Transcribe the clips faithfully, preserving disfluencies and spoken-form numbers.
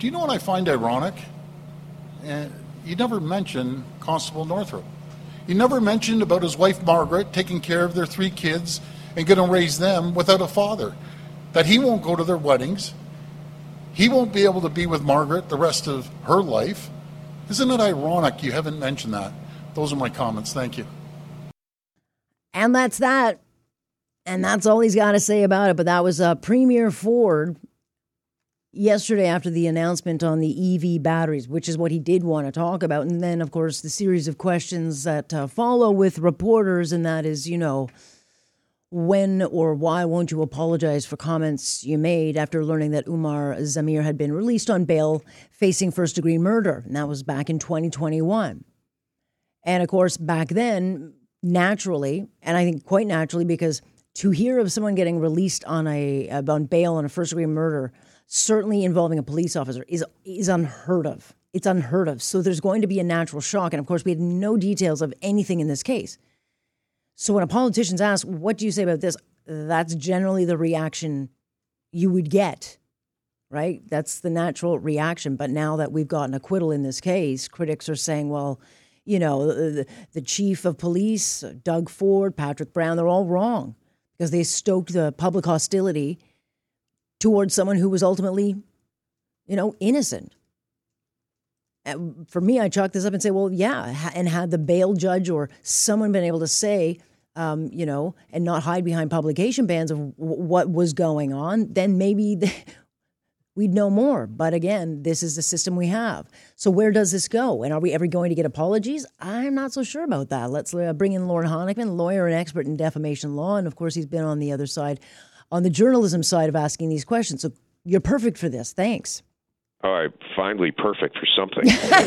Do you know what I find ironic? And you never mention Constable Northrup. You never mentioned about his wife Margaret taking care of their three kids and going to raise them without a father. That he won't go to their weddings. He won't be able to be with Margaret the rest of her life. Isn't it ironic you haven't mentioned that? Those are my comments. Thank you. And that's that. And that's all he's got to say about it. But that was uh, Premier Ford yesterday after the announcement on the E V batteries, which is what he did want to talk about. And then, of course, the series of questions that uh, follow with reporters. And that is, you know, when or why won't you apologize for comments you made after learning that Umar Zamir had been released on bail facing first-degree murder? And that was back in twenty twenty-one. And, of course, back then, naturally, and I think quite naturally, because to hear of someone getting released on a on bail on a first-degree murder, certainly involving a police officer, is is unheard of. It's unheard of. So there's going to be a natural shock. And, of course, we had no details of anything in this case. So when a politician's asked, what do you say about this? That's generally the reaction you would get, right? That's the natural reaction. But now that we've got an acquittal in this case, critics are saying, well, you know, the, the chief of police, Doug Ford, Patrick Brown, they're all wrong because they stoked the public hostility towards someone who was ultimately, you know, innocent. And for me, I chalk this up and say, well, yeah, and had the bail judge or someone been able to say, um, you know, and not hide behind publication bans of w- what was going on, then maybe the, we'd know more. But again, this is the system we have. So where does this go? And are we ever going to get apologies? I'm not so sure about that. Let's uh, bring in Lorne Honickman, lawyer and expert in defamation law. And of course, he's been on the other side, on the journalism side of asking these questions. So you're perfect for this. Thanks. All right, finally perfect for something.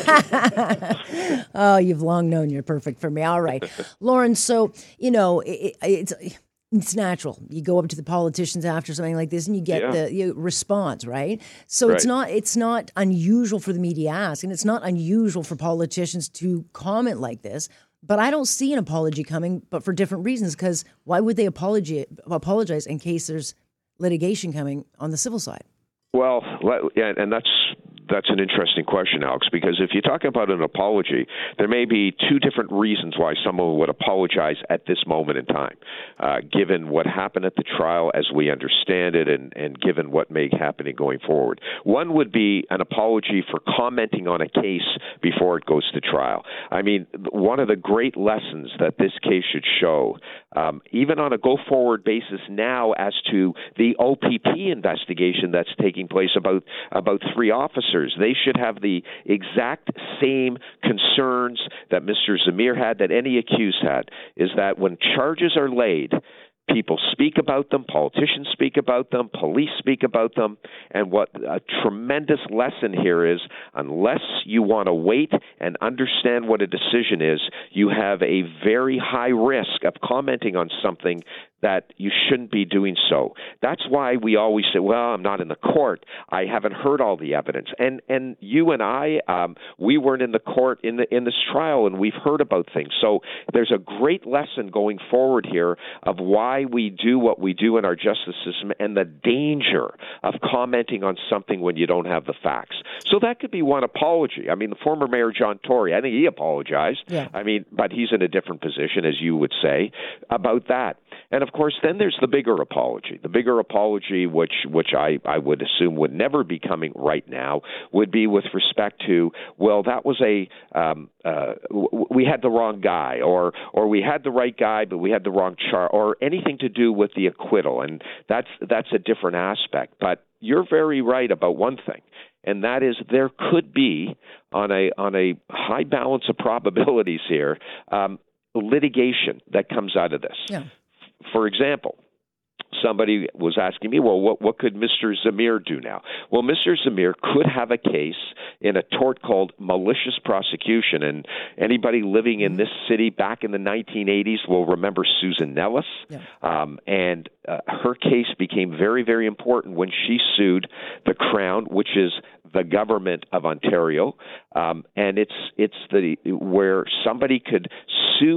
Oh, you've long known you're perfect for me. All right. Lauren, so, you know, it, it's it's natural. You go up to the politicians after something like this and you get yeah. the you, response, right? So right. it's not it's not unusual for the media to ask, and it's not unusual for politicians to comment like this. But I don't see an apology coming, but for different reasons, because why would they apologize, apologize in case there's litigation coming on the civil side? Well, and that's that's an interesting question, Alex, because if you're talking about an apology, there may be two different reasons why someone would apologize at this moment in time, uh, given what happened at the trial as we understand it and, and given what may be happening going forward. One would be an apology for commenting on a case before it goes to trial. I mean, one of the great lessons that this case should show, um, even on a go-forward basis now as to the O P P investigation that's taking place about, about three officers, they should have the exact same concerns that Mister Zamir had, that any accused had, is that when charges are laid, people speak about them, politicians speak about them, police speak about them, and what a tremendous lesson here is, unless you want to wait and understand what a decision is, you have a very high risk of commenting on something that you shouldn't be doing so. That's why we always say, well, I'm not in the court. I haven't heard all the evidence. And and you and I, um, we weren't in the court in the in this trial, and we've heard about things. So there's a great lesson going forward here of why we do what we do in our justice system and the danger of commenting on something when you don't have the facts. So that could be one apology. I mean, the former Mayor John Tory, I think he apologized. Yeah. I mean, but he's in a different position, as you would say, about that. And of course, then there's the bigger apology. The bigger apology, which which I, I would assume would never be coming right now, would be with respect to, well, that was a um, uh, w- we had the wrong guy, or or we had the right guy, but we had the wrong char, or anything to do with the acquittal, and that's that's a different aspect. But you're very right about one thing, and that is there could be, on a on a high balance of probabilities here, um, litigation that comes out of this. Yeah. For example, somebody was asking me, well, what, what could Mister Zamir do now? Well, Mister Zamir could have a case in a tort called malicious prosecution. And anybody living in this city back in the nineteen eighties will remember Susan Nellis. Yeah. Um, and uh, her case became very, very important when she sued the Crown, which is the government of Ontario. Um, and it's it's the where somebody could sue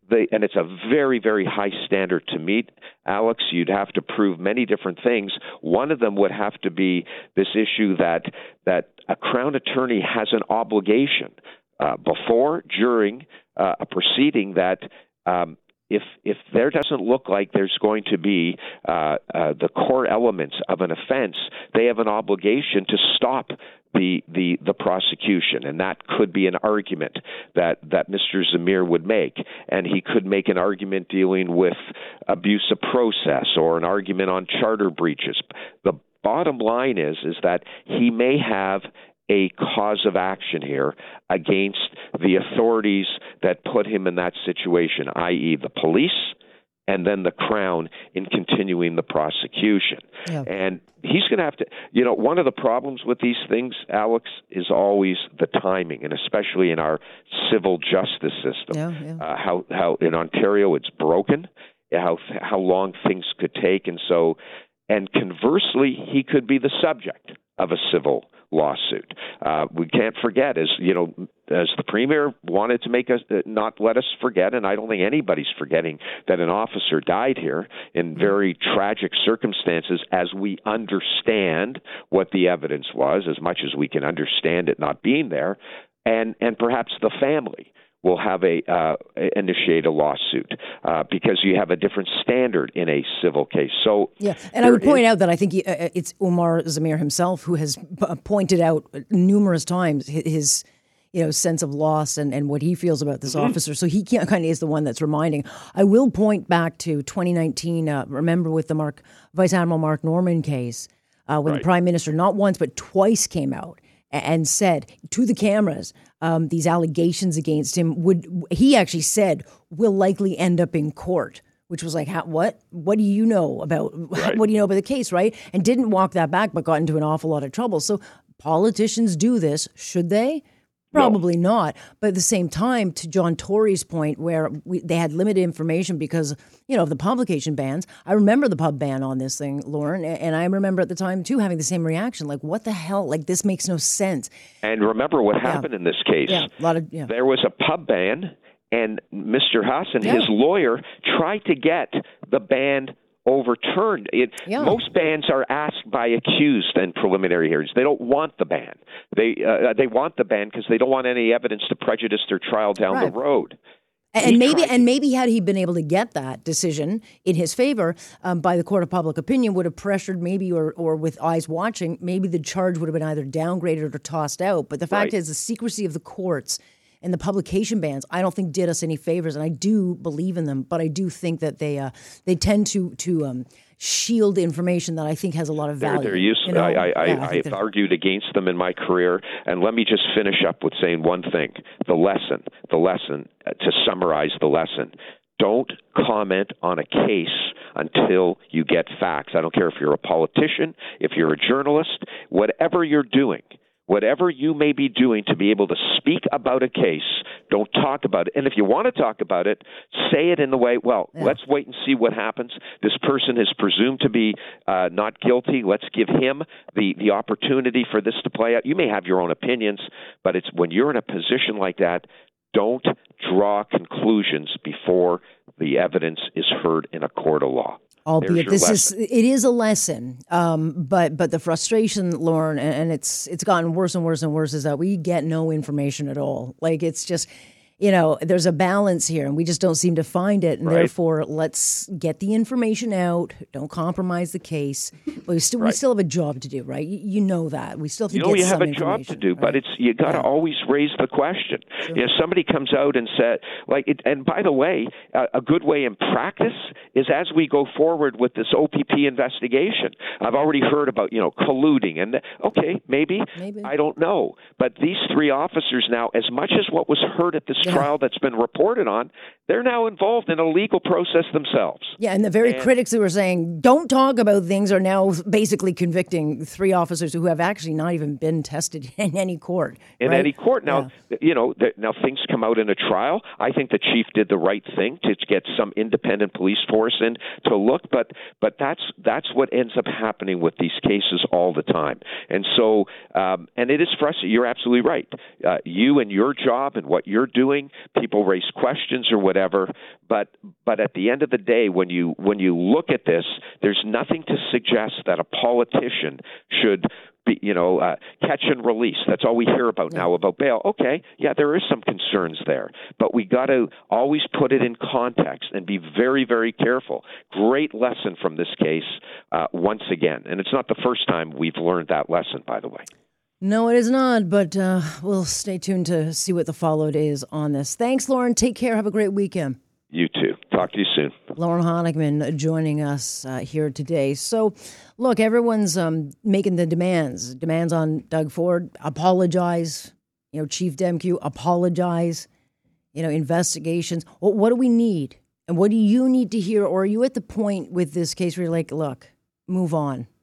they, and it's a very, very high standard to meet, Alex. You'd have to prove many different things. One of them would have to be this issue that that a Crown attorney has an obligation uh, before, during uh, a proceeding that um, if if there doesn't look like there's going to be uh, uh, the core elements of an offense, they have an obligation to stop the the the prosecution, and that could be an argument that that Mister Zamir would make, and he could make an argument dealing with abuse of process or an argument on charter breaches. The bottom line is is that he may have a cause of action here against the authorities that put him in that situation, that is the police and then the Crown in continuing the prosecution. Yeah. And he's going to have to, you know, one of the problems with these things, Alex, is always the timing, and especially in our civil justice system. Yeah, yeah. Uh, how, how in Ontario it's broken, how, how long things could take. And so, and conversely, he could be the subject of a civil lawsuit. Uh, we can't forget, as you know, as the Premier wanted to make us not let us forget, and I don't think anybody's forgetting, that an officer died here in very tragic circumstances. As we understand what the evidence was, as much as we can understand it not being there, and and perhaps the family will have a uh, initiate a lawsuit uh, because you have a different standard in a civil case. So yeah, and I would point is, out that I think he, uh, it's Omar Zamir himself who has p- pointed out numerous times his you know sense of loss and, and what he feels about this mm-hmm. officer. So he kind of is the one that's reminding. I will point back to twenty nineteen. Uh, remember with the Mark Vice Admiral Mark Norman case uh, when right. the Prime Minister not once but twice came out and said to the cameras, um, these allegations against him would, he actually said, will likely end up in court, which was like, how, what, what do you know about, right. what do you know about the case, right? And didn't walk that back, but got into an awful lot of trouble. So politicians do this. Should they? Probably no. not. But at the same time, to John Tory's point, where we, they had limited information because, you know, of the publication bans. I remember the pub ban on this thing, Lauren, and I remember at the time, too, having the same reaction. Like, what the hell? Like, this makes no sense. And remember what happened yeah. in this case. Yeah, a lot of, yeah. There was a pub ban, and Mister Hassan, yeah. his lawyer, tried to get the ban overturned. It, yeah. Most bans are asked by accused in preliminary hearings. They don't want the ban. They uh, they want the ban because they don't want any evidence to prejudice their trial down right. the road. And he maybe, tried- and maybe had he been able to get that decision in his favor um, by the court of public opinion, would have pressured maybe, or or with eyes watching, maybe the charge would have been either downgraded or tossed out. But the fact right. is, the secrecy of the courts and the publication bans, I don't think did us any favors, and I do believe in them, but I do think that they uh, they tend to to um, shield information that I think has a lot of value. They're, they're useful. You know? I, I, yeah, I, I've argued against them in my career, and let me just finish up with saying one thing: the lesson, the lesson. Uh, to summarize the lesson, don't comment on a case until you get facts. I don't care if you're a politician, if you're a journalist, whatever you're doing. Whatever you may be doing to be able to speak about a case, don't talk about it. And if you want to talk about it, say it in the way, well, yeah. let's wait and see what happens. This person is presumed to be uh, not guilty. Let's give him the, the opportunity for this to play out. You may have your own opinions, but it's when you're in a position like that, don't draw conclusions before the evidence is heard in a court of law. Albeit this lesson. is it is a lesson, um, but but the frustration, Lauren, and, and it's it's gotten worse and worse and worse, is that we get no information at all. Like it's just, you know, there's a balance here, and we just don't seem to find it. And right. therefore, let's get the information out. Don't compromise the case. But we still right. we still have a job to do, right? You, you know that we still have to you know get you some have a job to do, right? but it's you got to yeah. always raise the question. Sure. You know, somebody comes out and said, like, it, and by the way, uh, a good way in practice is as we go forward with this O P P investigation. I've already heard about you know colluding, and okay, maybe, maybe. I don't know, but these three officers now, as much as what was heard at this yeah. trial that's been reported on, they're now involved in a legal process themselves. Yeah, and the very and, critics who were saying don't talk about things are now basically convicting three officers who have actually not even been tested in any court. In right? any court. Now, yeah. you know, the, now things come out in a trial. I think the chief did the right thing to get some independent police force in to look, but but that's that's what ends up happening with these cases all the time. And so, um, and it is frustrating. You're absolutely right. Uh, you and your job and what you're doing doing. People raise questions or whatever, but but at the end of the day, when you when you look at this, there's nothing to suggest that a politician should be, you know, uh, catch and release. That's all we hear about now about bail. Okay, yeah, there is some concerns there, but we got to always put it in context and be very, very careful. Great lesson from this case uh, once again, and it's not the first time we've learned that lesson, by the way. No, it is not, but uh, we'll stay tuned to see what the follow is on this. Thanks, Lauren. Take care. Have a great weekend. You too. Talk to you soon. Lauren Honigman joining us uh, here today. So, look, everyone's um, making the demands. Demands on Doug Ford. Apologize. You know, Chief Demkew, apologize. You know, investigations. Well, what do we need? And what do you need to hear? Or are you at the point with this case where you're like, look, move on?